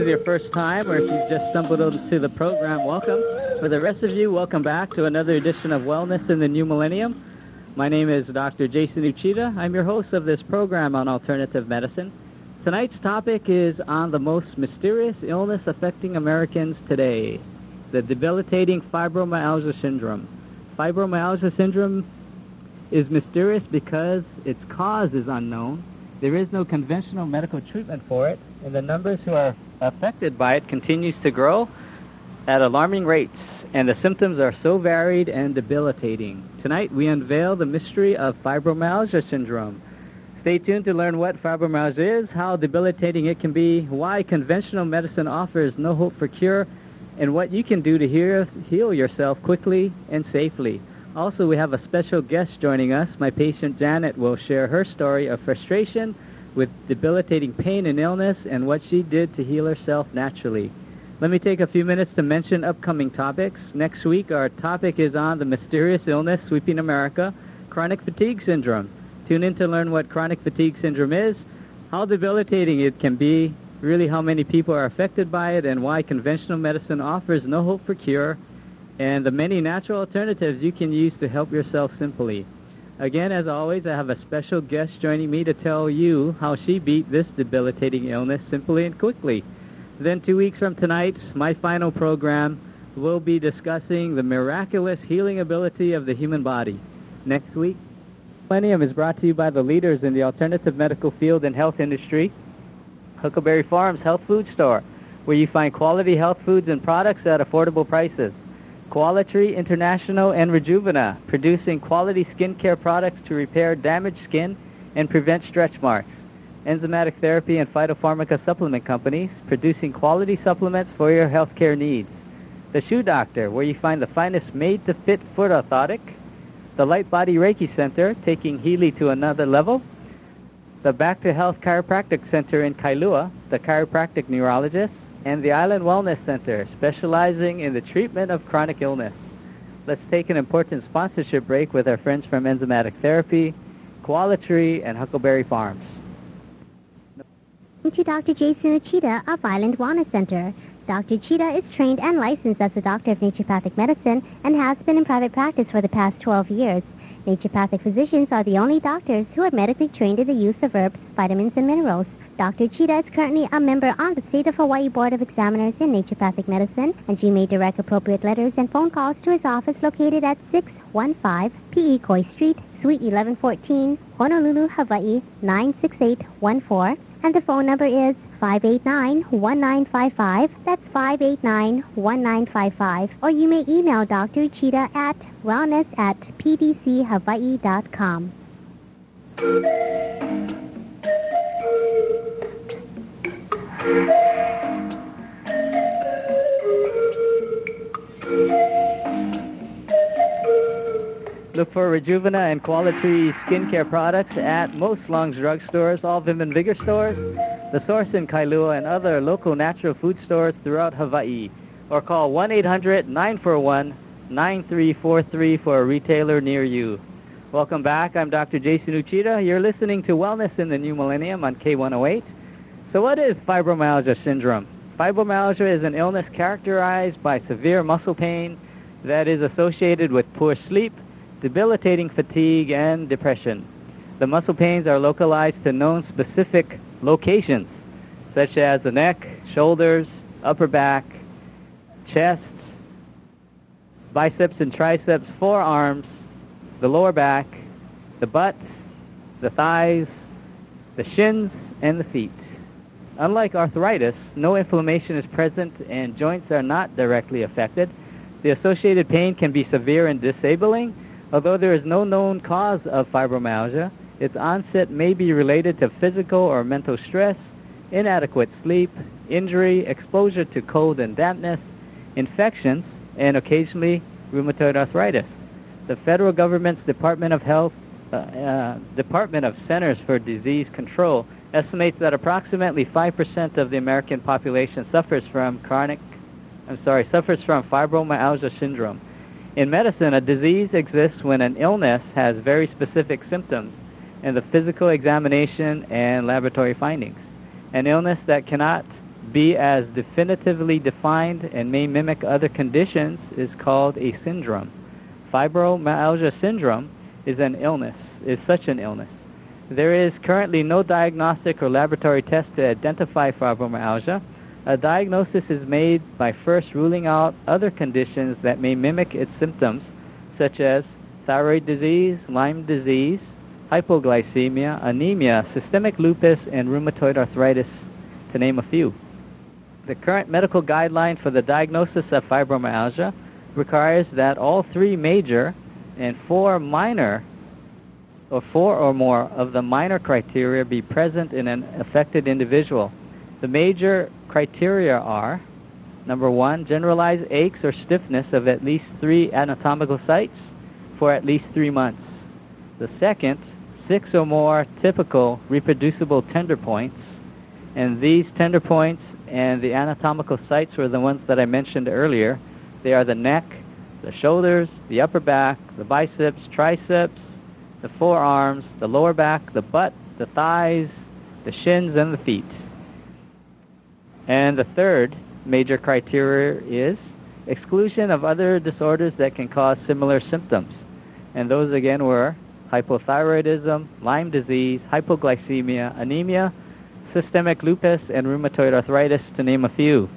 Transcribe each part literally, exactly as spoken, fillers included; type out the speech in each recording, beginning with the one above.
is your first time or if you've just stumbled into the program, welcome. For the rest of you, welcome back to another edition of Wellness in the New Millennium. My name is Doctor Jason Uchida. I'm your host of this program on alternative medicine. Tonight's topic is on the most mysterious illness affecting Americans today, the debilitating fibromyalgia syndrome. Fibromyalgia syndrome is mysterious because its cause is unknown. There is no conventional medical treatment for it, and the numbers who are affected by it continues to grow at alarming rates, and the symptoms are so varied and debilitating. Tonight, we unveil the mystery of fibromyalgia syndrome. Stay tuned to learn what fibromyalgia is, how debilitating it can be, why conventional medicine offers no hope for cure, and what you can do to heal, heal yourself quickly and safely. Also, we have a special guest joining us. My patient Janet will share her story of frustration with debilitating pain and illness and what she did to heal herself naturally. Let me take a few minutes to mention upcoming topics. Next week, our topic is on the mysterious illness sweeping America, chronic fatigue syndrome. Tune in to learn what chronic fatigue syndrome is, how debilitating it can be, really how many people are affected by it, and why conventional medicine offers no hope for cure, and the many natural alternatives you can use to help yourself simply. Again, as always, I have a special guest joining me to tell you how she beat this debilitating illness simply and quickly. Then two weeks from tonight, my final program will be discussing the miraculous healing ability of the human body. Next week, Millennium is brought to you by the leaders in the alternative medical field and health industry, Huckleberry Farms Health Food Store, where you find quality health foods and products at affordable prices. Quality International and Rejuvena, producing quality skincare products to repair damaged skin and prevent stretch marks. Enzymatic Therapy and Phytopharmaca Supplement Companies, producing quality supplements for your healthcare needs. The Shoe Doctor, where you find the finest made-to-fit foot orthotic. The Light Body Reiki Center, taking Healy to another level. The Back to Health Chiropractic Center in Kailua, the chiropractic neurologist. And the Island Wellness Center, specializing in the treatment of chronic illness. Let's take an important sponsorship break with our friends from Enzymatic Therapy, Qualitree, and Huckleberry Farms. To Doctor Jason Uchida of Island Wellness Center. Doctor Uchida is trained and licensed as a doctor of naturopathic medicine and has been in private practice for the past twelve years. Naturopathic physicians are the only doctors who are medically trained in the use of herbs, vitamins, and minerals. Doctor Uchida is currently a member on the State of Hawaii Board of Examiners in Naturopathic Medicine, and you may direct appropriate letters and phone calls to his office located at six one five P E Koi Street, Suite eleven fourteen, Honolulu, Hawaii, nine six eight one four, and the phone number is five eight nine, one nine five five. That's five eight nine, one nine five five. Or you may email Doctor Uchida at wellness at p d c hawaii dot com. Look for Rejuvena and Quality skincare products at most Long's Drug Stores, all Vim and Vigor stores, The Source in Kailua, and other local natural food stores throughout Hawaii. Or call one eight hundred, nine four one, nine three four three for a retailer near you. Welcome back. I'm Doctor Jason Uchida. You're listening to Wellness in the New Millennium on K one oh eight. So what is fibromyalgia syndrome? Fibromyalgia is an illness characterized by severe muscle pain that is associated with poor sleep, debilitating fatigue, and depression. The muscle pains are localized to known specific locations, such as the neck, shoulders, upper back, chest, biceps and triceps, forearms, the lower back, the butt, the thighs, the shins, and the feet. Unlike arthritis, no inflammation is present and joints are not directly affected. The associated pain can be severe and disabling. Although there is no known cause of fibromyalgia, its onset may be related to physical or mental stress, inadequate sleep, injury, exposure to cold and dampness, infections, and occasionally rheumatoid arthritis. The federal government's Department of Health, uh, uh, Department of Centers for Disease Control estimates that approximately five percent of the American population suffers from chronic, I'm sorry, suffers from fibromyalgia syndrome. In medicine, a disease exists when an illness has very specific symptoms in the physical examination and laboratory findings. An illness that cannot be as definitively defined and may mimic other conditions is called a syndrome. Fibromyalgia syndrome is an illness, is such an illness. There is currently no diagnostic or laboratory test to identify fibromyalgia. A diagnosis is made by first ruling out other conditions that may mimic its symptoms, such as thyroid disease, Lyme disease, hypoglycemia, anemia, systemic lupus, and rheumatoid arthritis, to name a few. The current medical guideline for the diagnosis of fibromyalgia requires that all three major and four minor, or four or more of the minor criteria be present in an affected individual. The major criteria are, number one, generalized aches or stiffness of at least three anatomical sites for at least three months. The second, six or more typical reproducible tender points, and these tender points and the anatomical sites were the ones that I mentioned earlier. They are the neck, the shoulders, the upper back, the biceps, triceps, the forearms, the lower back, the butt, the thighs, the shins, and the feet. And the third major criteria is exclusion of other disorders that can cause similar symptoms. And those again were hypothyroidism, Lyme disease, hypoglycemia, anemia, systemic lupus, and rheumatoid arthritis, to name a few.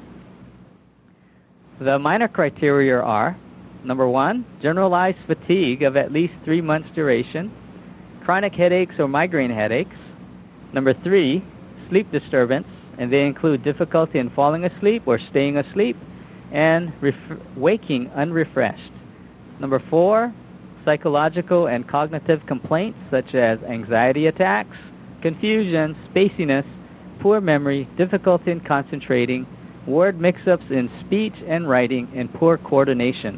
The minor criteria are, number one, generalized fatigue of at least three months duration, chronic headaches or migraine headaches. Number three, sleep disturbance, and they include difficulty in falling asleep or staying asleep, and ref- waking unrefreshed. Number four, psychological and cognitive complaints such as anxiety attacks, confusion, spaciness, poor memory, difficulty in concentrating, word mix-ups in speech and writing, and poor coordination.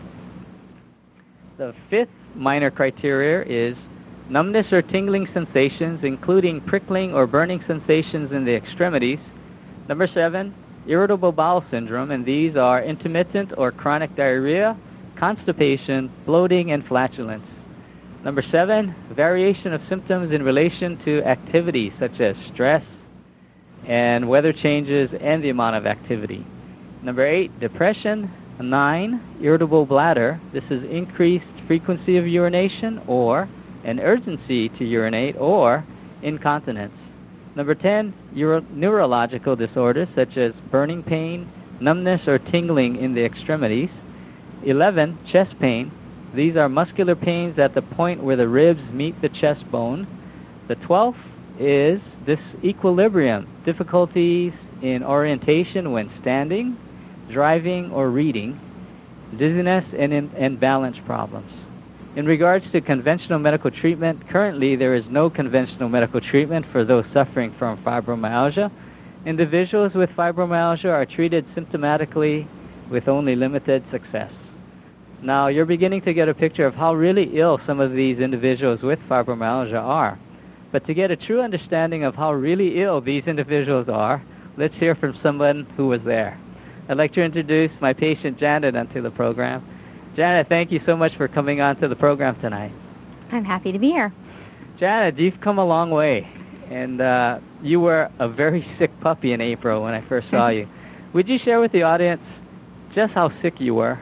The fifth minor criteria is numbness or tingling sensations, including prickling or burning sensations in the extremities. Number seven, irritable bowel syndrome, and these are intermittent or chronic diarrhea, constipation, bloating, and flatulence. Number seven, variation of symptoms in relation to activities such as stress and weather changes and the amount of activity. Number eight, depression. Nine, irritable bladder. This is increased frequency of urination or an urgency to urinate or incontinence. Number ten, Euro- neurological disorders such as burning pain, numbness or tingling in the extremities. eleven, chest pain. These are muscular pains at the point where the ribs meet the chest bone. The twelfth is disequilibrium, difficulties in orientation when standing, driving, or reading, dizziness, and, in, and balance problems. In regards to conventional medical treatment, currently there is no conventional medical treatment for those suffering from fibromyalgia. Individuals with fibromyalgia are treated symptomatically with only limited success. Now, you're beginning to get a picture of how really ill some of these individuals with fibromyalgia are. But to get a true understanding of how really ill these individuals are, let's hear from someone who was there. I'd like to introduce my patient Janet onto the program. Janet, thank you so much for coming on to the program tonight. I'm happy to be here. Janet, you've come a long way, and uh, you were a very sick puppy in April when I first saw you. Would you share with the audience just how sick you were?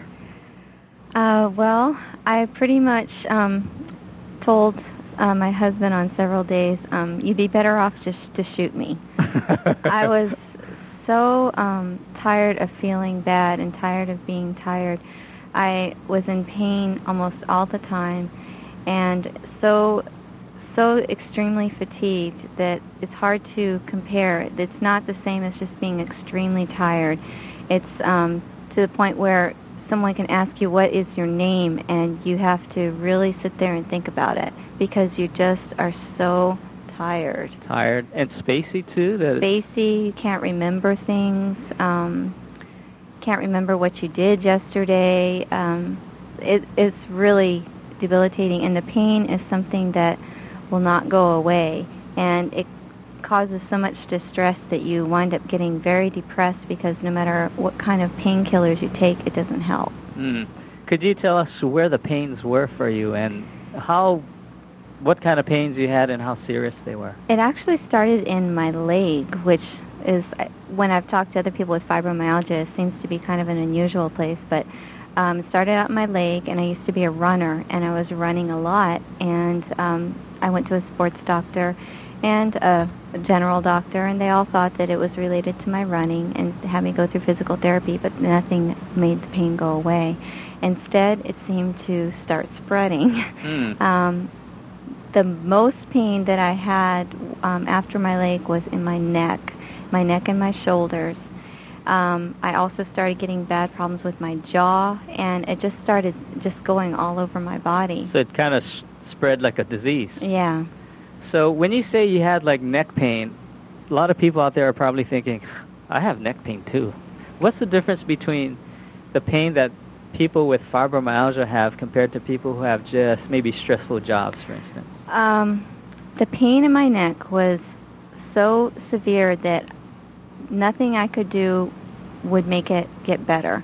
Uh, well, I pretty much um, told uh, my husband on several days, um, you'd be better off just to shoot me. I was so um, tired of feeling bad and tired of being tired. I was in pain almost all the time and so so extremely fatigued that it's hard to compare. It's not the same as just being extremely tired. It's um, to the point where someone can ask you, what is your name? And you have to really sit there and think about it because you just are so tired. Tired and spacey, too? That Spacey, you can't remember things. Um, can't remember what you did yesterday. Um, it, it's really debilitating, and the pain is something that will not go away, and it causes so much distress that you wind up getting very depressed because no matter what kind of painkillers you take, it doesn't help. Mm. Could you tell us where the pains were for you and how, what kind of pains you had and how serious they were? It actually started in my leg, which is when I've talked to other people with fibromyalgia, it seems to be kind of an unusual place, but um, it started out in my leg, and I used to be a runner, and I was running a lot, and um, I went to a sports doctor and a, a general doctor, and they all thought that it was related to my running and had me go through physical therapy, but nothing made the pain go away. Instead, it seemed to start spreading. Mm. Um, the most pain that I had um, after my leg was in my neck, my neck and my shoulders. Um, I also started getting bad problems with my jaw, and it just started just going all over my body. So it kind of sh- spread like a disease. Yeah. So when you say you had like neck pain, a lot of people out there are probably thinking, I have neck pain too. What's the difference between the pain that people with fibromyalgia have compared to people who have just maybe stressful jobs, for instance? Um, the pain in my neck was so severe that nothing I could do would make it get better.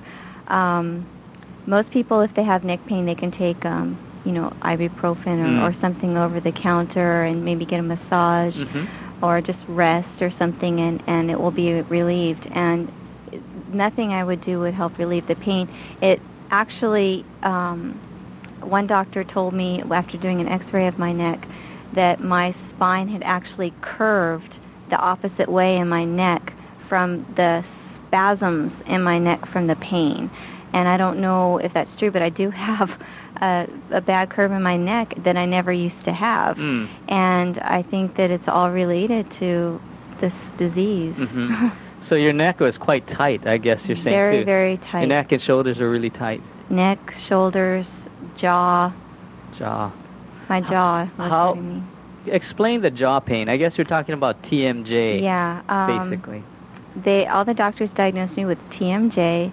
Um, most people, if they have neck pain, they can take, um, you know, ibuprofen or, Mm. or something over the counter and maybe get a massage Mm-hmm. or just rest or something, and, and it will be relieved. And nothing I would do would help relieve the pain. It actually, um, one doctor told me after doing an x-ray of my neck that my spine had actually curved the opposite way in my neck from the spasms in my neck from the pain. And I don't know if that's true, but I do have a, a bad curve in my neck that I never used to have. Mm. And I think that it's all related to this disease. Mm-hmm. So your neck was quite tight, I guess you're saying, very, too. very tight. Your neck and shoulders are really tight. Neck, shoulders, jaw. Jaw. My jaw was how- hurting me. Explain the jaw pain. I guess you're talking about T M J, Yeah. Um, basically. They all the doctors diagnosed me with T M J,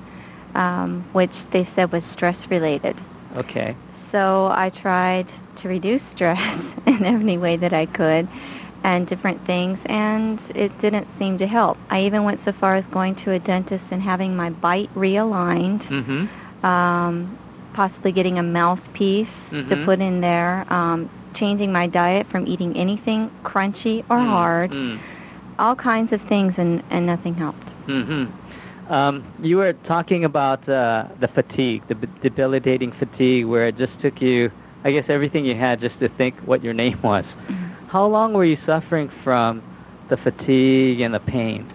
um, which they said was stress related. Okay. So I tried to reduce stress in any way that I could, and different things, and it didn't seem to help. I even went so far as going to a dentist and having my bite realigned, Mm-hmm. um, possibly getting a mouthpiece to Mhm. put in there, um, changing my diet from eating anything crunchy or hard, Mm. all kinds of things, and, and nothing helped. Mm-hmm. Um, you were talking about uh, the fatigue, the b- debilitating fatigue, where it just took you, I guess, everything you had just to think what your name was. How long were you suffering from the fatigue and the pain?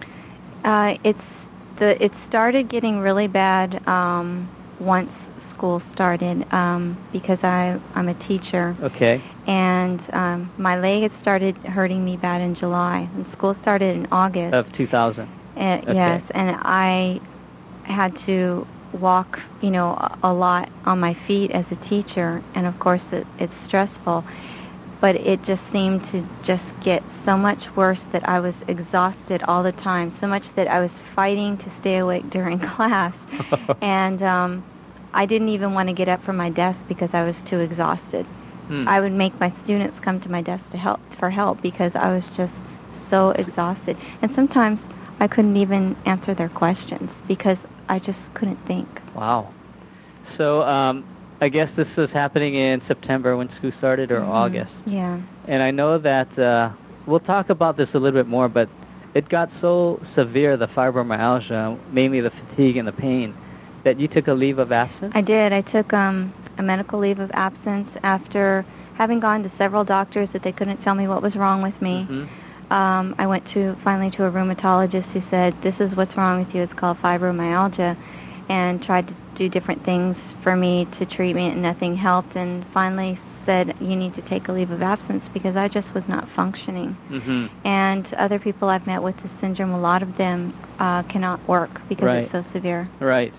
Uh, it's the it started getting really bad um, once school started um, because I I'm a teacher, Okay. and um, my leg had started hurting me bad in July, and school started in August. Of two thousand. Uh, okay. Yes, and I had to walk, you know, a, a lot on my feet as a teacher, and of course it, it's stressful. But it just seemed to just get so much worse that I was exhausted all the time, so much that I was fighting to stay awake during class. And um, I didn't even want to get up from my desk because I was too exhausted. Hmm. I would make my students come to my desk to help for help because I was just so exhausted. And sometimes I couldn't even answer their questions because I just couldn't think. Wow. So um, I guess this was happening in September when school started, or Mhm. August. Yeah. And I know that uh, we'll talk about this a little bit more, but it got so severe, the fibromyalgia, mainly the fatigue and the pain, that you took a leave of absence? I did. I took um, a medical leave of absence after having gone to several doctors that they couldn't tell me what was wrong with me. Mhm. Um, I went to finally to a rheumatologist who said, this is what's wrong with you. It's called fibromyalgia, and tried to do different things for me to treat me, and nothing helped, and finally said, you need to take a leave of absence because I just was not functioning. Mhm. And other people I've met with this syndrome, a lot of them uh, cannot work because Right. it's so severe. Right.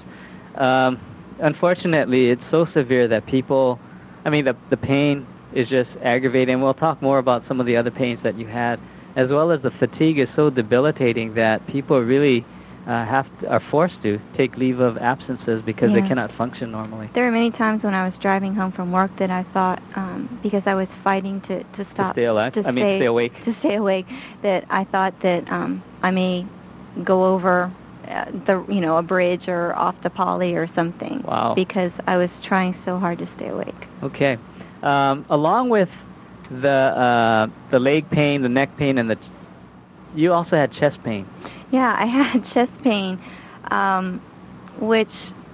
Um, unfortunately, it's so severe that people, I mean, the, the pain is just aggravating. And we'll talk more about some of the other pains that you had, as well as the fatigue is so debilitating that people really uh, have to, are forced to take leave of absences because they Yeah. cannot function normally. There were many times when I was driving home from work that I thought, um, because I was fighting to, to stop, stay alive? to I mean, stay awake. to stay awake, that I thought that um, I may go over uh, the, you know, a bridge or off the poly or something. Wow. Because I was trying so hard to stay awake. Okay. Um, along with the uh, the leg pain, the neck pain, and the, ch- you also had chest pain. Yeah, I had chest pain, um, which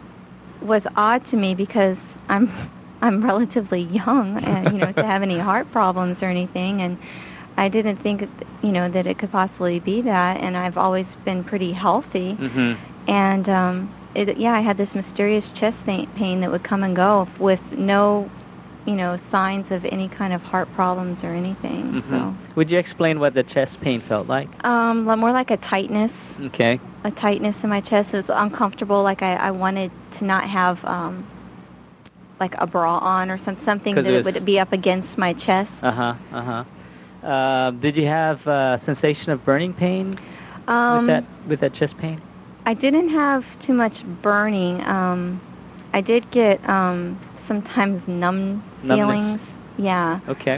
was odd to me because I'm I'm relatively young, and you know, to have any heart problems or anything, and I didn't think, you know, that it could possibly be that. And I've always been pretty healthy, Mm-hmm. and um, it, yeah, I had this mysterious chest pain that would come and go with no, you know, signs of any kind of heart problems or anything. Mm-hmm. So, Would you explain what the chest pain felt like? um, li- more like a tightness, Okay. a tightness in my chest. It was uncomfortable. Like I, I wanted to not have um, like a bra on or some, something 'Cause that it it was- would be up against my chest. Uh-huh, uh-huh. Uh, did you have uh, sensation of burning pain Um, with that with that chest pain? I didn't have too much burning. Um, I did get um, sometimes numb Numbness. feelings. Yeah. Okay.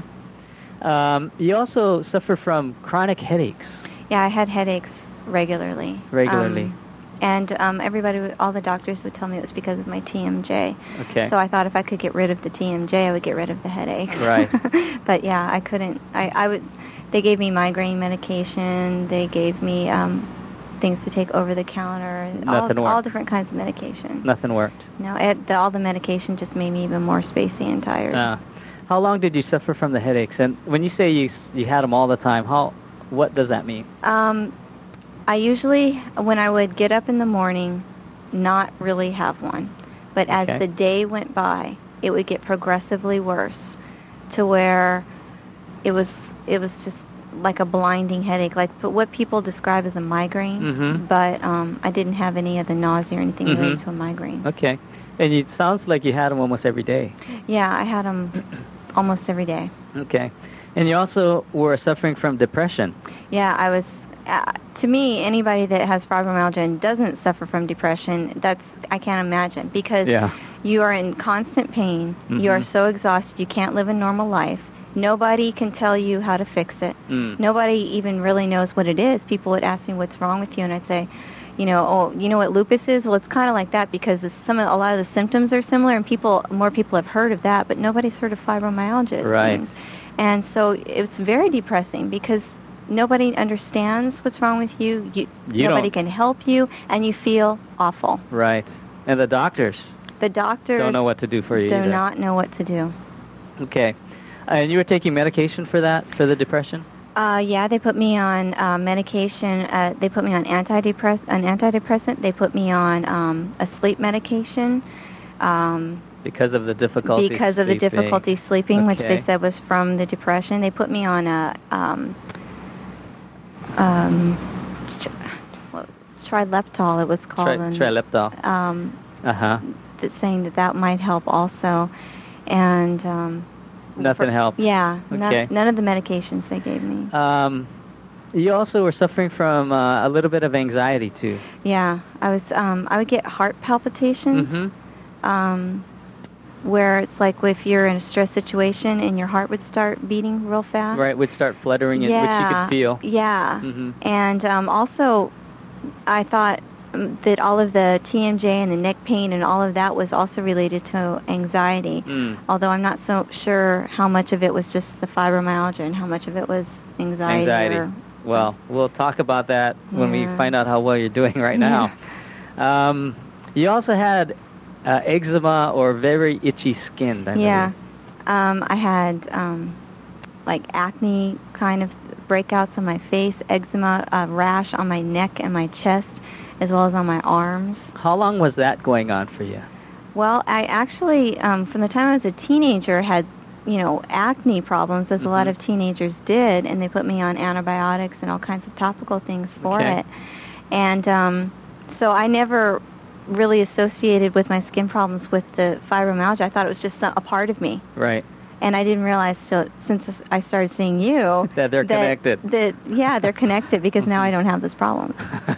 Um, you also suffer from chronic headaches. Yeah, I had headaches regularly. Regularly. Um, and um, everybody, would, all the doctors would tell me it was because of my T M J. Okay. So I thought if I could get rid of the T M J, I would get rid of the headaches. Right. But yeah, I couldn't. I, I would. They gave me migraine medication. They gave me um, things to take over the counter. Nothing all, worked. all different kinds of medication. Nothing worked. No, it, the, all the medication just made me even more spacey and tired. Uh, how long did you suffer from the headaches? And when you say you you had them all the time, how what does that mean? Um, I usually, when I would get up in the morning, not really have one. But as Okay. the day went by, it would get progressively worse to where it was it was just like a blinding headache, like what people describe as a migraine. Mhm. But um, I didn't have any of the nausea or anything Mhm. related to a migraine. Okay. And it sounds like you had them almost every day. Yeah, I had them almost every day. Okay. And you also were suffering from depression. Yeah, I was. Uh, to me, anybody that has fibromyalgia and doesn't suffer from depression, that's I can't imagine because Yeah. you are in constant pain. You are Mhm. so exhausted. You can't live a normal life. Nobody can tell you how to fix it. Mm. Nobody even really knows what it is. People would ask me, "What's wrong with you?" And I'd say, "You know, oh, you know what lupus is? Well, it's kind of like that because it's some of, a lot of the symptoms are similar, and people, more people have heard of that, but nobody's heard of fibromyalgia." It Right. seems. And so it's very depressing because nobody understands what's wrong with you. you, You nobody don't- can help you, and you feel awful. Right. And the doctors The doctors don't know what to do for you do either. not know what to do. Okay. And you were taking medication for that, for the depression? Uh, yeah, they put me on uh, medication. Uh, they put me on antidepress an antidepressant. They put me on um, a sleep medication um, Because of the difficulty because of the sleeping. difficulty sleeping, which they Okay. said was from the depression. They put me on a um, um, ch- what- trileptal. It was called. Tri- and, Trileptal. Um, Uh-huh. that's saying that that might help also, and um, Nothing for- helped. Yeah, none, Okay. none of the medications they gave me. Um, you also were suffering from uh, a little bit of anxiety, too. Yeah, I was. Um, I would get heart palpitations, Mm-hmm. um, where it's like if you're in a stress situation and your heart would start beating real fast. Right, would start fluttering, and, Yeah. which you could feel. Yeah, Mhm. and um, also, I thought um, that all of the T M J and the neck pain and all of that was also related to anxiety. Mm. Although I'm not so sure how much of it was just the fibromyalgia and how much of it was anxiety. Anxiety. Or, Well, we'll talk about that when we Yeah. find out how well you're doing right now. Um, you also had uh, eczema or very itchy skin, I yeah. believe. Um, I had um, like acne kind of breakouts on my face, eczema, uh, rash on my neck and my chest, as well as on my arms. How long was that going on for you? Well, I actually, um, from the time I was a teenager, had, you know, acne problems, as a lot Mhm. of teenagers did, and they put me on antibiotics and all kinds of topical things for Okay. it. And um, so I never really associated with my skin problems with the fibromyalgia. I thought it was just some, a part of me. Right. And I didn't realize till since I started seeing you That they're connected. That yeah, they're connected because now I don't have those problems.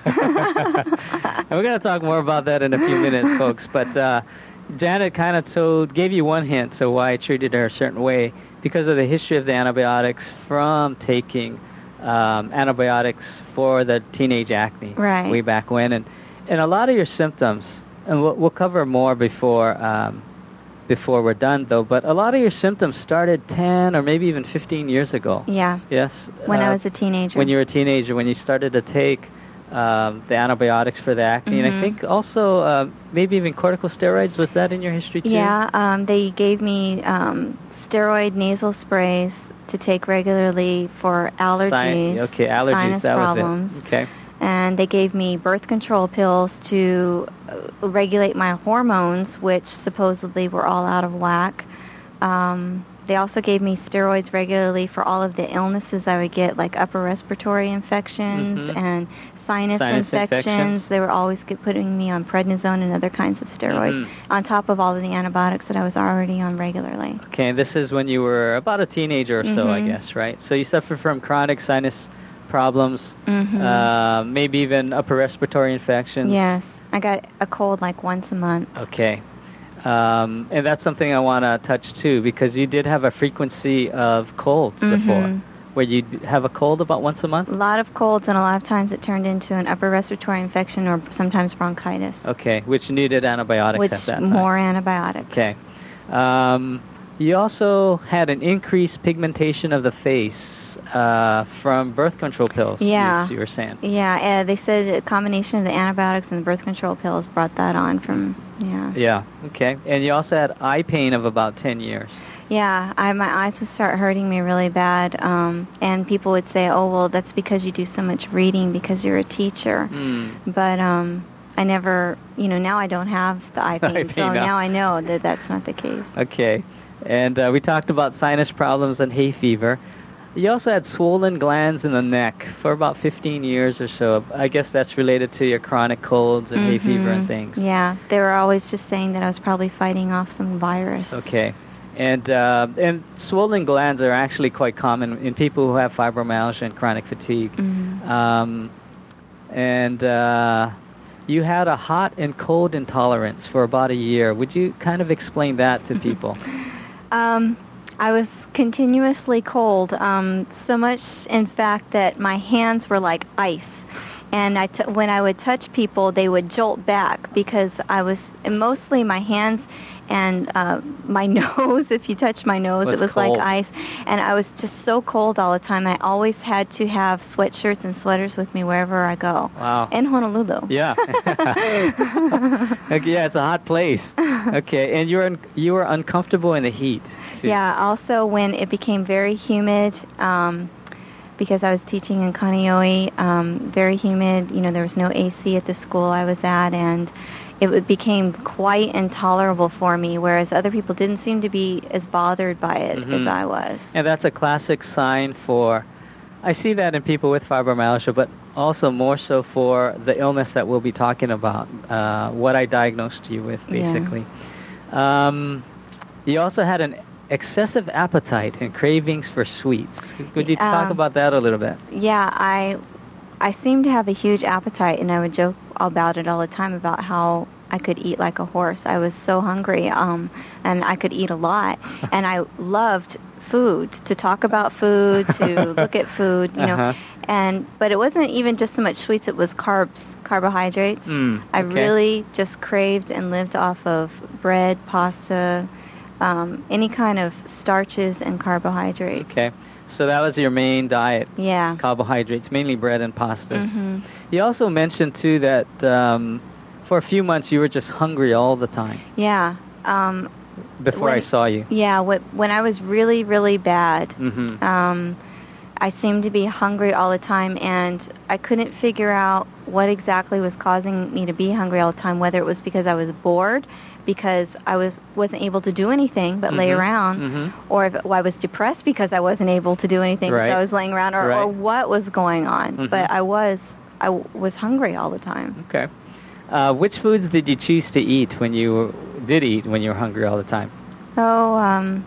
And we're going to talk more about that in a few minutes, folks. But uh, Janet kind of told, gave you one hint to why I treated her a certain way because of the history of the antibiotics from taking um, antibiotics for the teenage acne Right. way back when. And, and a lot of your symptoms, and we'll, we'll cover more before um, before we're done, though, but a lot of your symptoms started ten or maybe even fifteen years ago. Yeah. Yes? When I Uh, was a teenager. when you were a teenager, when you started to take um, the antibiotics for the acne, and I Mhm. think also uh, maybe even corticosteroids. Was that in your history too? Yeah, um, they gave me um, steroid nasal sprays to take regularly for allergies, Sin- okay, allergies. sinus that problems. was it. Okay. And they gave me birth control pills to uh, regulate my hormones, which supposedly were all out of whack. Um, they also gave me steroids regularly for all of the illnesses I would get, like upper respiratory infections Mhm. and sinus, Sinus infections. infections. They were always get, putting me on prednisone and other kinds of steroids, Mhm. on top of all of the antibiotics that I was already on regularly. Okay, and this is when you were about a teenager or so, I Mhm. guess, right? So you suffered from chronic sinus problems, Mhm. uh, maybe even upper respiratory infections. Yes, I got a cold like once a month. Okay. Um, and that's something I want to touch too, because you did have a frequency of colds before, Mhm. where you'd have a cold about once a month? A lot of colds, and a lot of times it turned into an upper respiratory infection or sometimes bronchitis. Okay, which needed antibiotics Which at that time. more antibiotics. Okay. Um, you also had an increased pigmentation of the face uh, from birth control pills. Yeah. You, you were saying. Yeah, uh, they said a combination of the antibiotics and the birth control pills brought that on from, yeah. Yeah. Okay. And you also had eye pain of about ten years. Yeah, I, my eyes would start hurting me really bad, um, and people would say, oh, well, that's because you do so much reading because you're a teacher. Mm. But um, I never, you know, now I don't have the eye pain, Eye pain so now. now I know that that's not the case. Okay. And uh, we talked about sinus problems and hay fever. You also had swollen glands in the neck for about fifteen years or so. I guess that's related to your chronic colds and hay fever and Mhm. things. Yeah, they were always just saying that I was probably fighting off some virus. Okay. And uh, and swollen glands are actually quite common in people who have fibromyalgia and chronic fatigue. Mhm. Um, and uh, you had a hot and cold intolerance for about a year. Would you kind of explain that to people? Um, I was continuously cold, um, so much, in fact, that my hands were like ice. And I t- when I would touch people, they would jolt back because I was, and mostly my hands and uh, my nose, if you touch my nose, Was it was cold. like ice. And I was just so cold all the time. I always had to have sweatshirts and sweaters with me wherever I go. Wow. In Honolulu. Yeah. Okay, yeah, it's a hot place. Okay, and you were un- you were uncomfortable in the heat. too. Yeah, also when it became very humid, um, because I was teaching in Kaneohe, um, very humid, you know, there was no A C at the school I was at, and it w- became quite intolerable for me, whereas other people didn't seem to be as bothered by it as Mhm. I was. And that's a classic sign for, I see that in people with fibromyalgia, but also more so for the illness that we'll be talking about, uh, what I diagnosed you with, Yeah. basically. Um, you also had an excessive appetite and cravings for sweets. Could you talk Um, about that a little bit? Yeah, I I seemed to have a huge appetite, and I would joke about it all the time about how I could eat like a horse. I was so hungry, um, and I could eat a lot, and I loved food, to talk about food, to look at food, you know. Uh-huh. And but it wasn't even just so much sweets; it was carbs, carbohydrates. Mm, I okay. really just craved and lived off of bread, pasta, um, any kind of starches and carbohydrates. Okay. So that was your main diet, Yeah. carbohydrates, mainly bread and pastas. Mhm. You also mentioned, too, that um, for a few months you were just hungry all the time Yeah. Um, before I When- saw you. yeah. Wh- when I was really, really bad, Mm-hmm. um, I seemed to be hungry all the time, and I couldn't figure out what exactly was causing me to be hungry all the time. Whether it was because I was bored, because I was wasn't able to do anything but lay Mhm. around, Mhm. or if well, I was depressed because I wasn't able to do anything because Right. I was laying around, or, or Right. what was going on. Mhm. But I was I w- was hungry all the time. Okay. Uh, which foods did you choose to eat when you were, did eat when you were hungry all the time? Oh, um,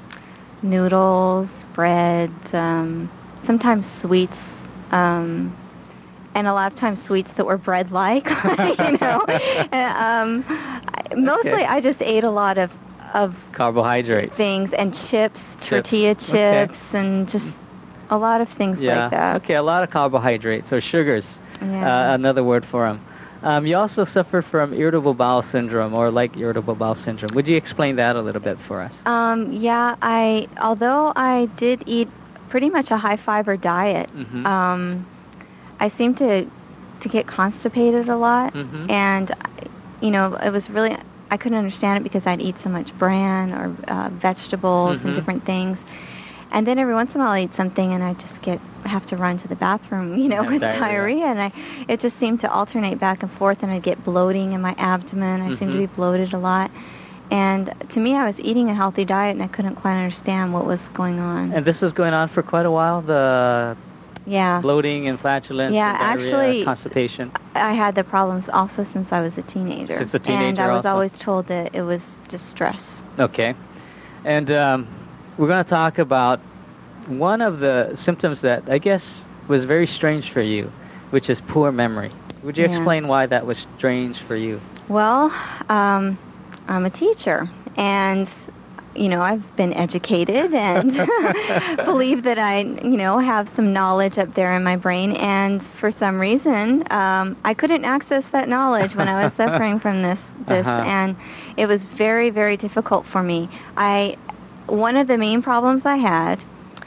noodles, bread, um, sometimes sweets, um, and a lot of times sweets that were bread-like, you know. And, um, I- mostly, Okay. I just ate a lot of of Carbohydrates. things and chips, Chips. tortilla Okay. chips, and just a lot of things Yeah. like that. Okay, a lot of carbohydrates or sugars. Yeah. Uh, another word for them. Um, you also suffer from irritable bowel syndrome, or like irritable bowel syndrome. Would you explain that a little bit for us? Um, yeah, I although I did eat pretty much a high fiber diet, Mhm. um, I seem to to get constipated a lot, Mhm. and you know, it was really, I couldn't understand it because I'd eat so much bran or uh, vegetables Mhm. and different things. And then every once in a while I'd eat something and I'd just get, have to run to the bathroom, you know, Have with diarrhea. diarrhea. And I, it just seemed to alternate back and forth, and I'd get bloating in my abdomen. I seemed to Mhm. be bloated a lot. And to me, I was eating a healthy diet and I couldn't quite understand what was going on. And this was going on for quite a while, the yeah. bloating and flatulence Yeah, and diarrhea, actually- constipation. I had the problems also since I was a teenager. Since a teenager And I was also. always told that it was just stress. Okay. And um, we're going to talk about one of the symptoms that I guess was very strange for you, which is poor memory. Would you Yeah. explain why that was strange for you? Well, um, I'm a teacher, and you know, I've been educated and believe that I, you know, have some knowledge up there in my brain, and for some reason, um, I couldn't access that knowledge when I was suffering from this, this, Uh-huh. and it was very, very difficult for me. I, one of the main problems I had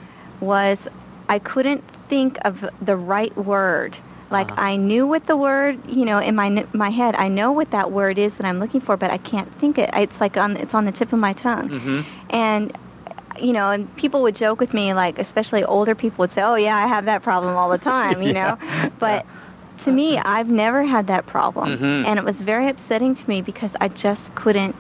was I couldn't think of the right word. Like, Uh-huh. I knew what the word, you know, in my n- my head, I know what that word is that I'm looking for, but I can't think it. It's like on it's on the tip of my tongue. Mm-hmm. And you know, and people would joke with me, like especially older people would say, "Oh yeah, I have that problem all the time," you know. But to me, I've never had that problem, Mhm. and it was very upsetting to me because I just couldn't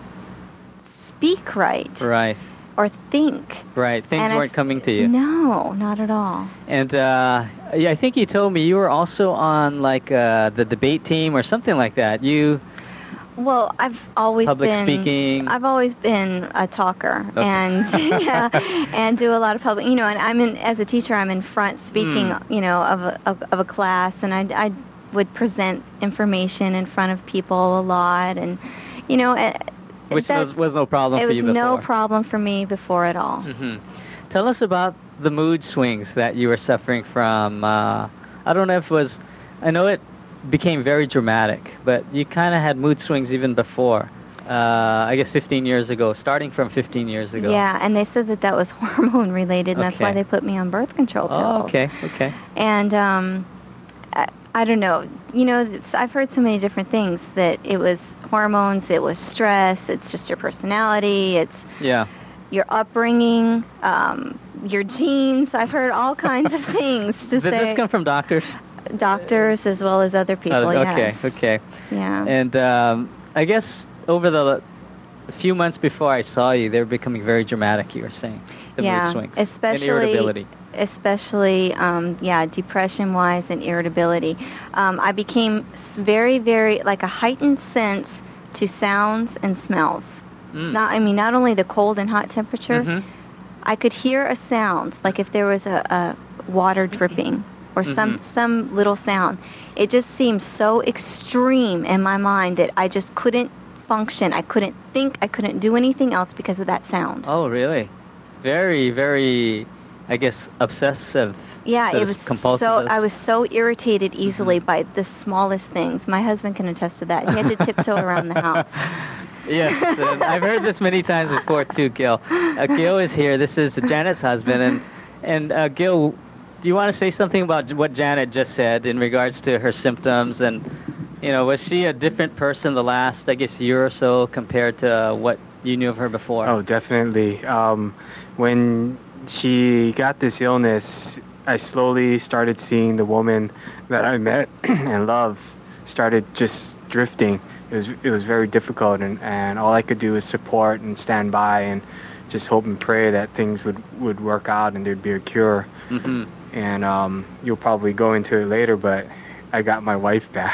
speak right Right, or think. right. Things And I weren't f- coming to you. No, not at all. And uh, yeah, I think you told me you were also on like uh, the debate team or something like that. You Well, I've always Public been speaking. I've always been a talker, Okay. and yeah, and do a lot of public. You know, and I'm in as a teacher. I'm in front speaking. Mm. You know, of a of, of a class, and I I would present information in front of people a lot, and you know, uh, which that- was, was no problem it for was you before. no problem for me before at all. Hmm. Tell us about the mood swings that you were suffering from. Uh, I don't know if it was, I know it became very dramatic, but you kind of had mood swings even before. Uh, I guess fifteen years ago, starting from fifteen years ago. Yeah, and they said that that was hormone related, and that's why Okay. they put me on birth control pills. Oh, okay, okay. And um, I, I don't know. You know, it's, I've heard so many different things that it was hormones, it was stress, it's just your personality, it's Yeah. your upbringing, um, your genes. I've heard all kinds of things to Did say. this come from doctors? Doctors as well as other people. Oh, okay, yes. okay. Yeah. And um, I guess over the few months before I saw you, they were becoming very dramatic, you were saying. The yeah, mood swings. especially and irritability. especially um, yeah, depression wise and irritability. Um, I became s- very, very like a heightened sense to sounds and smells. Mm. Not, I mean, not only the cold and hot temperature. Mhm. I could hear a sound, like if there was a, a water dripping or some Mhm. some little sound. It just seemed so extreme in my mind that I just couldn't function. I couldn't think. I couldn't do anything else because of that sound. Oh, really? Very, very, I guess, obsessive. Yeah, So it it's was compulsive. so. I was so irritated easily Mhm. by the smallest things. My husband can attest to that. He had to tiptoe around the house. Yes, and I've heard this many times before too, Gil. Uh, Gil is here. This is Janet's husband, and and uh, Gil, do you want to say something about what Janet just said in regards to her symptoms? And you know, was she a different person the last, I guess, year or so compared to uh, what you knew of her before? Oh, definitely. Um, when she got this illness, I slowly started seeing the woman that I met and loved started just drifting. It was it was very difficult, and, and all I could do was support and stand by and just hope and pray that things would, would work out and there'd be a cure. Mm-hmm. And um, you'll probably go into it later, but I got my wife back.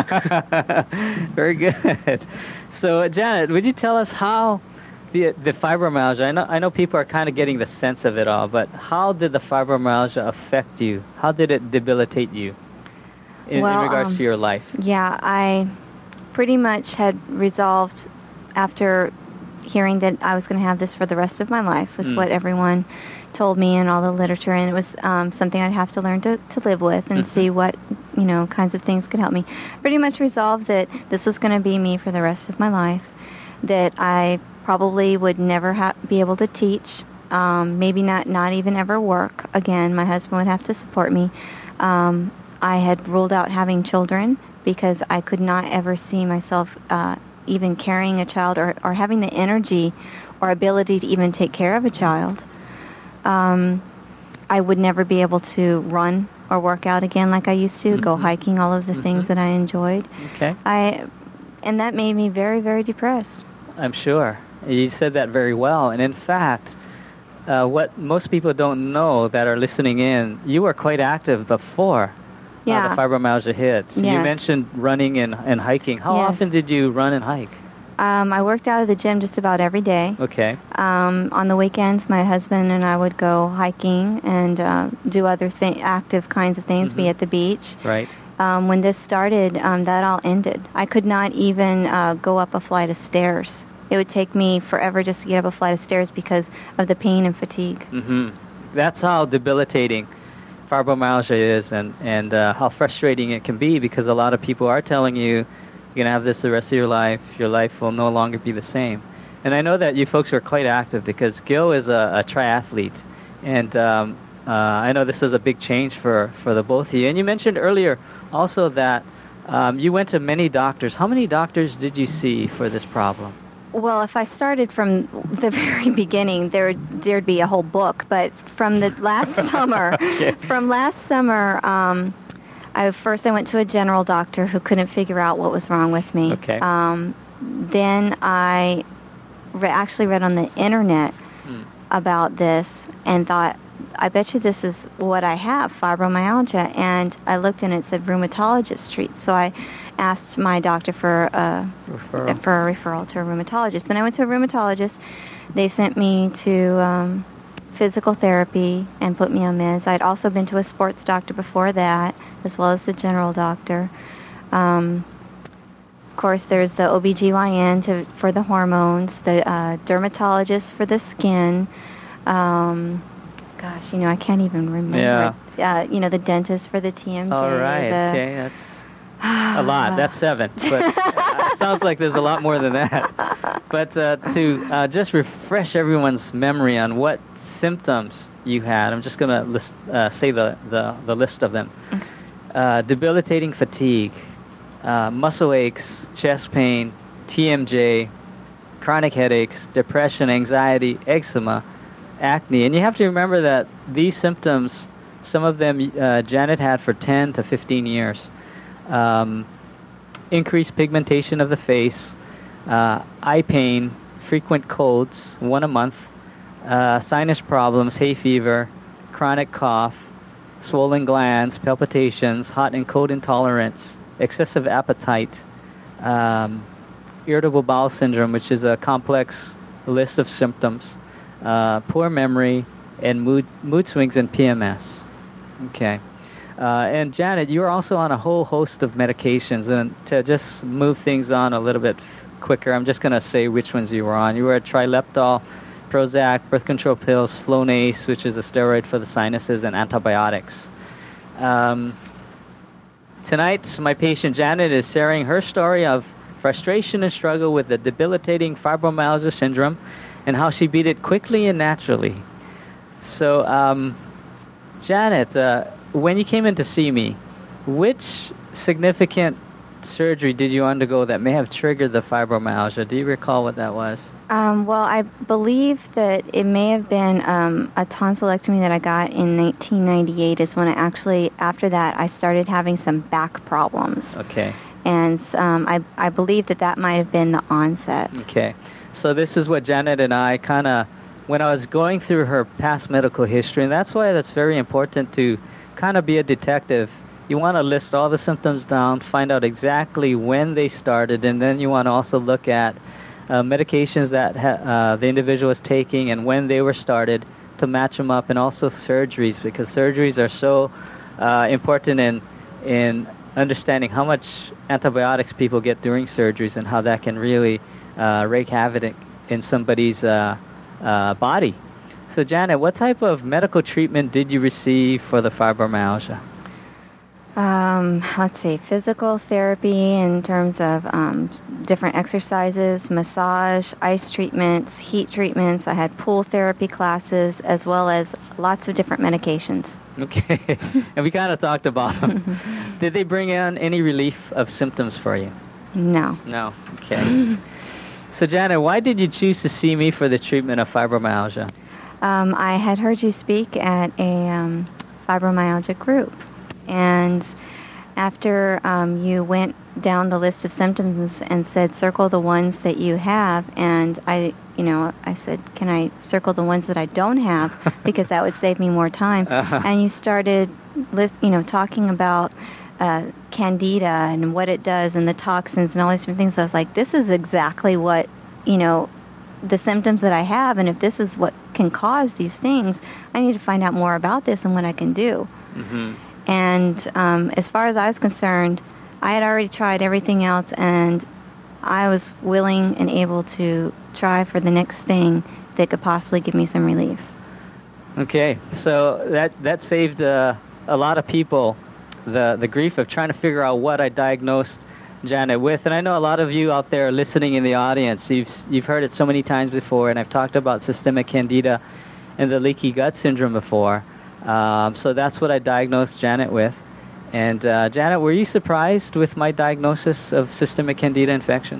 Very good. So, uh, Janet, would you tell us how the the fibromyalgia? I know I know people are kind of getting the sense of it all, but how did the fibromyalgia affect you? How did it debilitate you in, Well, in regards um, to your life? Yeah, I pretty much had resolved after hearing that I was going to have this for the rest of my life, was Mm. what everyone told me in all the literature, and it was um, something I'd have to learn to, to live with and Mhm. see what, you know, kinds of things could help me. Pretty much resolved that this was going to be me for the rest of my life, that I probably would never ha- be able to teach, um, maybe not, not even ever work again. My husband would have to support me. Um, I had ruled out having children because I could not ever see myself uh, even carrying a child or, or having the energy or ability to even take care of a child. Um, I would never be able to run or work out again like I used to, mm-hmm. go hiking, all of the mm-hmm. things that I enjoyed. Okay. I, and that made me very, very depressed. I'm sure. You said that very well. And in fact, uh, what most people don't know that are listening in, you were quite active before yeah. uh, the fibromyalgia hit. Yes. You mentioned running and, and hiking. How yes. often did you run and hike? Um, I worked out at the gym just about every day. Okay. Um, on the weekends, my husband and I would go hiking and uh, do other thi- active kinds of things, mm-hmm. be at the beach. Right. Um, when this started, um, that all ended. I could not even uh, go up a flight of stairs. It would take me forever just to get up a flight of stairs because of the pain and fatigue. Mm-hmm. That's how debilitating fibromyalgia is, and, and uh, how frustrating it can be, because a lot of people are telling you, you're going to have this the rest of your life. Your life will no longer be the same. And I know that you folks are quite active, because Gil is a, a triathlete. And um, uh, I know this is a big change for, for the both of you. And you mentioned earlier also that um, you went to many doctors. How many doctors did you see for this problem? Well, if I started from the very beginning, there, there'd be a whole book. But from the last summer, okay. from last summer... Um, I, first, I went to a general doctor who couldn't figure out what was wrong with me. Okay. Um, then I re- actually read on the internet hmm. about this and thought, I bet you this is what I have, fibromyalgia. And I looked and it said rheumatologist treat. So I asked my doctor for a referral, for a referral to a rheumatologist. Then I went to a rheumatologist. They sent me to... Um, physical therapy and put me on meds. I'd also been to a sports doctor before that, as well as the general doctor. Um, of course, there's the O B G Y N to, for the hormones, the uh, dermatologist for the skin. Um, gosh, you know, I can't even remember. Yeah. Uh, you know, the dentist for the T M J. All right, the, okay, that's a lot. That's seven. But it sounds like there's a lot more than that. But uh, to uh, just refresh everyone's memory on what symptoms you had, I'm just going to list, uh, say the, the, the list of them. Okay. Uh, debilitating fatigue, uh, muscle aches, chest pain, T M J, chronic headaches, depression, anxiety, eczema, acne. And you have to remember that these symptoms, some of them uh, Janet had for ten to fifteen years. Um, increased pigmentation of the face, uh, eye pain, frequent colds, one a month, Uh, sinus problems, hay fever, chronic cough, swollen glands, palpitations, hot and cold intolerance, excessive appetite, um, irritable bowel syndrome, which is a complex list of symptoms, uh, poor memory, and mood mood swings and P M S. Okay. Uh, and Janet, you're also on a whole host of medications, and to just move things on a little bit quicker, I'm just going to say which ones you were on. You were at Trileptal, Prozac, birth control pills, Flonase, which is a steroid for the sinuses, and antibiotics. Um, tonight, my patient Janet is sharing her story of frustration and struggle with the debilitating fibromyalgia syndrome and how she beat it quickly and naturally. So, um, Janet, uh, when you came in to see me, which significant surgery did you undergo that may have triggered the fibromyalgia? Do you recall what that was? Um, well, I believe that it may have been um, a tonsillectomy that I got in nineteen ninety-eight is when I actually, after that, I started having some back problems. Okay. And um, I, I believe that that might have been the onset. Okay. So this is what Janet and I kind of, when I was going through her past medical history, and that's why that's very important to kind of be a detective. You want to list all the symptoms down, find out exactly when they started, and then you want to also look at Uh, medications that ha- uh, the individual is taking and when they were started to match them up, and also surgeries, because surgeries are so uh, important in in understanding how much antibiotics people get during surgeries and how that can really uh, wreak havoc in somebody's uh, uh, body. So Janet, what type of medical treatment did you receive for the fibromyalgia? Um, let's see, physical therapy in terms of um, different exercises, massage, ice treatments, heat treatments. I had pool therapy classes, as well as lots of different medications. Okay. And we kind of talked about them. Did they bring in any relief of symptoms for you? No. No. Okay. So, Janet, why did you choose to see me for the treatment of fibromyalgia? Um, I had heard you speak at a um, fibromyalgia group, and after um, you went down the list of symptoms and said, circle the ones that you have, and I, you know, I said, can I circle the ones that I don't have, because that would save me more time. Uh-huh. And you started, list, you know, talking about uh, candida and what it does and the toxins and all these different things. I was like, this is exactly what, you know, the symptoms that I have, and if this is what can cause these things, I need to find out more about this and what I can do. Mm-hmm. And um, as far as I was concerned, I had already tried everything else, and I was willing and able to try for the next thing that could possibly give me some relief. Okay, so that that saved uh, a lot of people the the grief of trying to figure out what I diagnosed Janet with. And I know a lot of you out there listening in the audience, you've you've heard it so many times before, and I've talked about systemic candida and the leaky gut syndrome before. Um, so that's what I diagnosed Janet with. And uh, Janet, were you surprised with my diagnosis of systemic candida infections?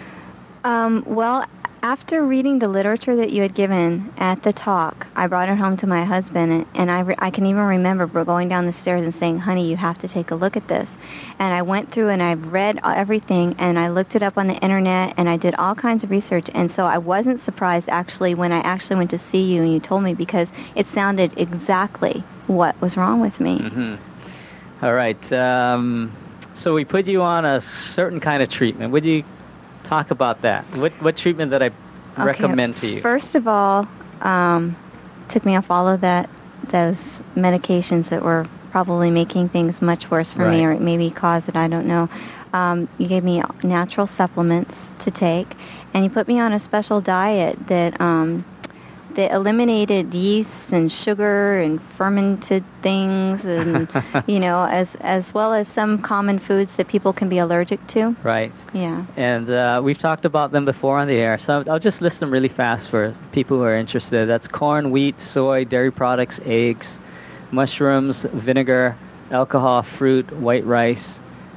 Um, well, after reading the literature that you had given at the talk, I brought it home to my husband, and, and I, re- I can even remember going down the stairs and saying, honey, you have to take a look at this. And I went through and I read everything, and I looked it up on the internet, and I did all kinds of research. And so I wasn't surprised, actually, when I actually went to see you and you told me, because it sounded exactly what was wrong with me. Mm-hmm. All right. Um, so we put you on a certain kind of treatment. Would you talk about that? What what treatment that I okay. recommend to you? First of all, um, took me off all of that those medications that were probably making things much worse for right. me, or maybe caused it, I don't know. Um, you gave me natural supplements to take, and you put me on a special diet that um, that eliminated yeast and sugar and fermented things, and you know, as as well as some common foods that people can be allergic to. Right. Yeah. And uh, we've talked about them before on the air, so I'll just list them really fast for people who are interested. That's corn, wheat, soy, dairy products, eggs, mushrooms, vinegar, alcohol, fruit, white rice,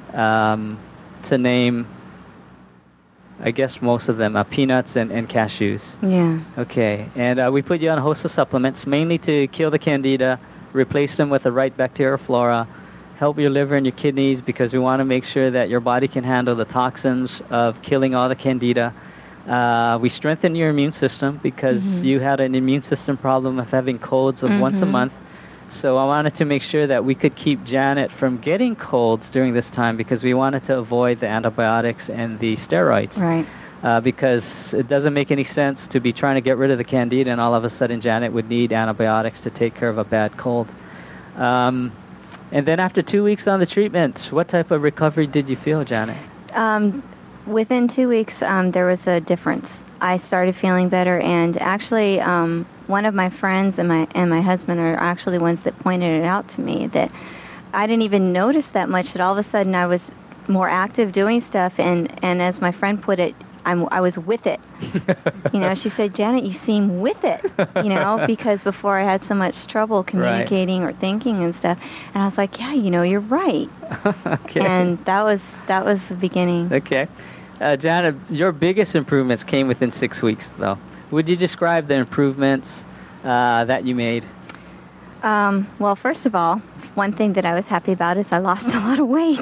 um, to name, I guess most of them are peanuts and, and cashews. Yeah. Okay. And uh, we put you on a host of supplements, mainly to kill the candida, replace them with the right bacterial flora, help your liver and your kidneys, because we want to make sure that your body can handle the toxins of killing all the candida. Uh, we strengthen your immune system because mm-hmm. you had an immune system problem of having colds of mm-hmm. once a month. So I wanted to make sure that we could keep Janet from getting colds during this time, because we wanted to avoid the antibiotics and the steroids. Right. Uh, because it doesn't make any sense to be trying to get rid of the candida and all of a sudden Janet would need antibiotics to take care of a bad cold. Um, and then after two weeks on the treatment, what type of recovery did you feel, Janet? Um, within two weeks, um, there was a difference. I started feeling better, and actually um, one of my friends and my and my husband are actually the ones that pointed it out to me, that I didn't even notice that much, that all of a sudden I was more active doing stuff, and, and as my friend put it, I'm, I was with it. You know, she said, Janet, you seem with it, you know, because before I had so much trouble communicating right. or thinking and stuff. And I was like, yeah, you know, you're right. Okay. And that was that was the beginning. Okay. Uh, Janet, your biggest improvements came within six weeks, though. Would you describe the improvements uh, that you made? Um, well, first of all, one thing that I was happy about is I lost a lot of weight.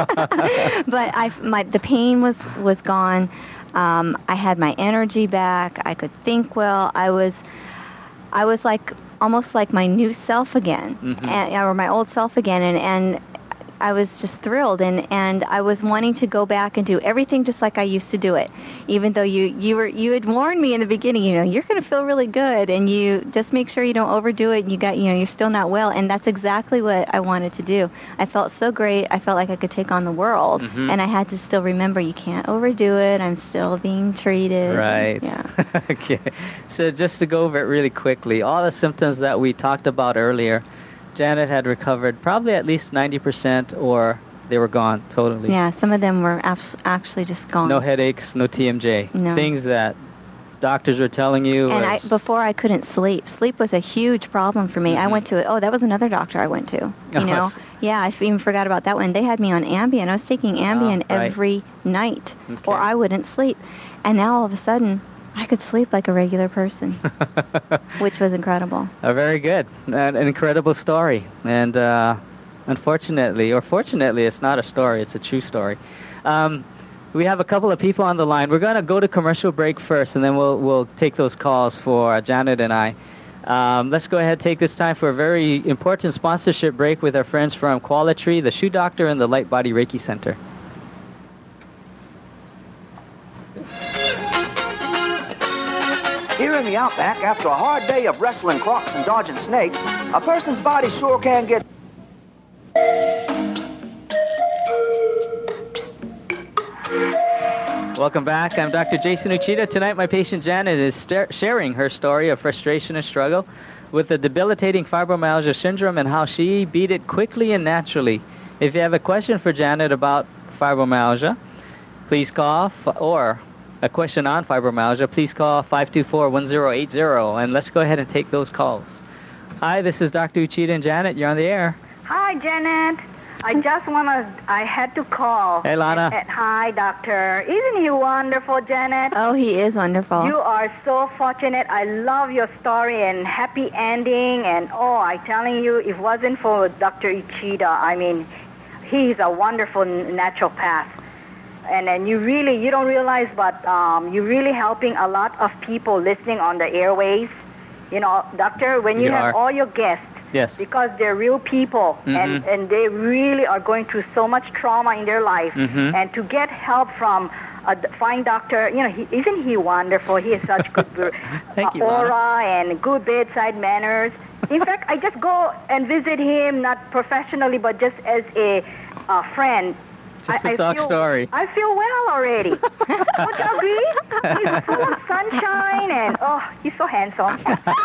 But I, my, the pain was, was gone. Um, I had my energy back. I could think well. I was, I was like almost like my new self again, mm-hmm. and, or my old self again, and and. I was just thrilled, and, and I was wanting to go back and do everything just like I used to do it. Even though you, you were you had warned me in the beginning, you know, you're going to feel really good, and you just make sure you don't overdo it, and you got, you know, you're still not well, and that's exactly what I wanted to do. I felt so great. I felt like I could take on the world, mm-hmm. and I had to still remember you can't overdo it. I'm still being treated. Right. Yeah. Okay. So just to go over it really quickly, all the symptoms that we talked about earlier, Janet had recovered probably at least ninety percent, or they were gone totally. Yeah, some of them were abs- actually just gone. No headaches, no T M J. No. Things that doctors were telling you? And I, was- before I couldn't sleep. Sleep was a huge problem for me. I Mhm. went to, oh, that was another doctor I went to. You Oh, know? s- Yeah, I even forgot about that one. They had me on Ambien. I was taking Ambien Oh, right. every night, or Okay. I wouldn't sleep. And now all of a sudden, I could sleep like a regular person, which was incredible. Uh, very good. An, an incredible story. And uh, unfortunately, or fortunately, it's not a story. It's a true story. Um, we have a couple of people on the line. We're going to go to commercial break first, and then we'll we'll take those calls for uh, Janet and I. Um, let's go ahead and take this time for a very important sponsorship break with our friends from Qualitree, the Shoe Doctor, and the Light Body Reiki Center. Here in the Outback, after a hard day of wrestling crocs and dodging snakes, a person's body sure can get... Welcome back. I'm Doctor Jason Uchida. Tonight, my patient Janet is sta- sharing her story of frustration and struggle with the debilitating fibromyalgia syndrome and how she beat it quickly and naturally. If you have a question for Janet about fibromyalgia, please call, f- or a question on fibromyalgia, please call five two four, one zero eight zero, and let's go ahead and take those calls. Hi, this is Doctor Uchida and Janet. You're on the air. Hi, Janet. I just want to, I had to call. Hey, Lana. Uh, Hi, doctor. Isn't he wonderful, Janet? Oh, he is wonderful. You are so fortunate. I love your story and happy ending. And, oh, I'm telling you, if it wasn't for Doctor Uchida, I mean, he's a wonderful n- naturopath. And then you really, you don't realize, but um, you're really helping a lot of people listening on the airways. You know, doctor, when you, You have are. all your guests, Yes. because they're real people, and, Mhm. and they really are going through so much trauma in their life. Mhm. And to get help from a d- fine doctor, you know, he, isn't he wonderful? He has such good Thank uh, you, Lana. aura and good bedside manners. In fact, I just go and visit him, not professionally, but just as a uh, friend. Just I, a I talk feel, story. I feel well already. Don't you agree? He's full of sunshine and, oh, he's so handsome.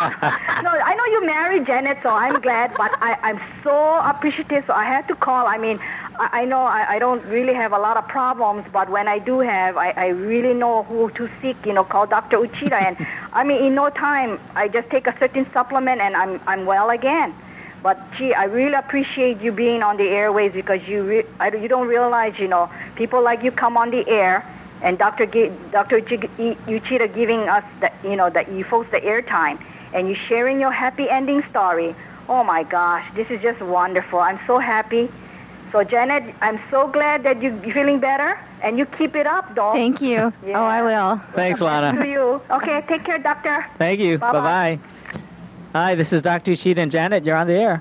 No, I know you married Janet, so I'm glad, but I, I'm so appreciative, so I had to call. I mean, I, I know I, I don't really have a lot of problems, but when I do have, I, I really know who to seek, you know, call Doctor Uchida. And, I mean, in no time, I just take a certain supplement and I'm, I'm well again. But, gee, I really appreciate you being on the airways because you re- I, you don't realize, you know, people like you come on the air and Doctor G- Doctor G- Uchida giving us, the, you know, the, you folks the airtime and you sharing your happy ending story. Oh, my gosh, this is just wonderful. I'm so happy. So, Janet, I'm so glad that you're feeling better and you keep it up, though. Thank you. Yeah. Oh, I will. Thanks, To Lana. you. Okay, take care, doctor. Thank you. Bye-bye. Bye-bye. Hi, this is Doctor Uchida and Janet. You're on the air.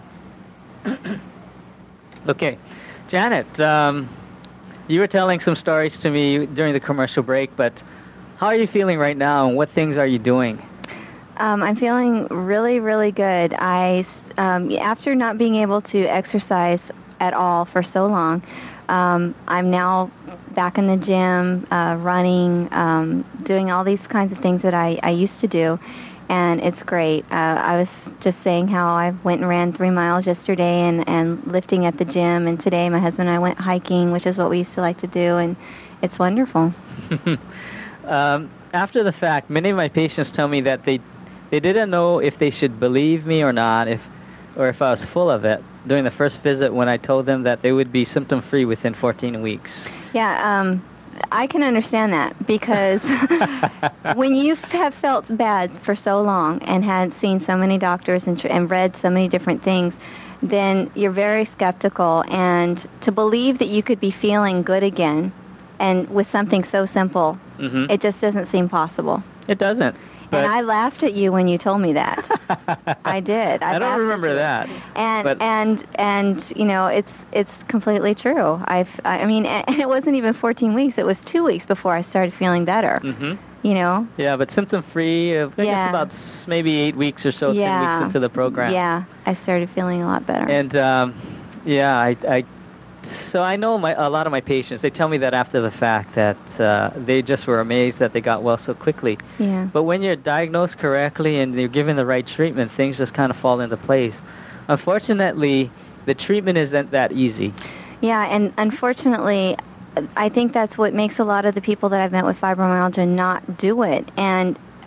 Okay. Janet, um, you were telling some stories to me during the commercial break, but how are you feeling right now and what things are you doing? Um, I'm feeling really, really good. I, s- um, after not being able to exercise at all for so long, um, I'm now back in the gym, uh, running, um, doing all these kinds of things that I, I used to do, and it's great. Uh, I was just saying how I went and ran three miles yesterday and, and lifting at the gym, and today my husband and I went hiking, which is what we used to like to do, and it's wonderful. Um, after the fact, many of my patients tell me that they they didn't know if they should believe me or not, if or if I was full of it during the first visit when I told them that they would be symptom-free within fourteen weeks. Yeah, um, I can understand that because when you f- have felt bad for so long and had seen so many doctors and, tr- and read so many different things, then you're very skeptical. And to believe that you could be feeling good again and with something so simple, Mm-hmm. it just doesn't seem possible. It doesn't. But And I laughed at you when you told me that. I did. I, I don't laughed at remember you. that. And but- and and you know, it's it's completely true. I've I mean, and it wasn't even fourteen weeks. It was two weeks before I started feeling better. Mm-hmm. You know. Yeah, but symptom-free, uh, I guess Yeah. about s- maybe eight weeks or so, yeah. ten weeks into the program. Yeah, I started feeling a lot better. And um, yeah, I, I, so I know my a lot of my patients. They tell me that after the fact that uh, they just were amazed that they got well so quickly. yeah. But when you're diagnosed correctly and you're given the right treatment, things just kind of fall into place. Unfortunately, the treatment isn't that easy. Yeah, and unfortunately, I think that's what makes a lot of the people that I've met with fibromyalgia not do it. And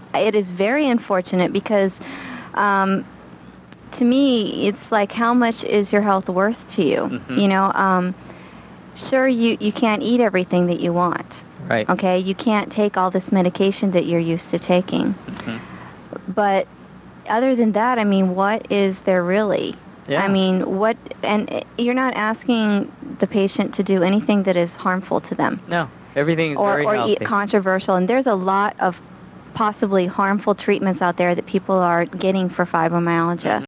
it is very unfortunate because, um, to me, it's like, how much is your health worth to you? Mm-hmm. You know, um, sure, you, you can't eat everything that you want. Right. Okay, you can't take all this medication that you're used to taking. Mm-hmm. But other than that, I mean, what is there really? Yeah. I mean, what, and you're not asking the patient to do anything that is harmful to them. No, everything is or, very or healthy. eat controversial. And there's a lot of possibly harmful treatments out there that people are getting for fibromyalgia.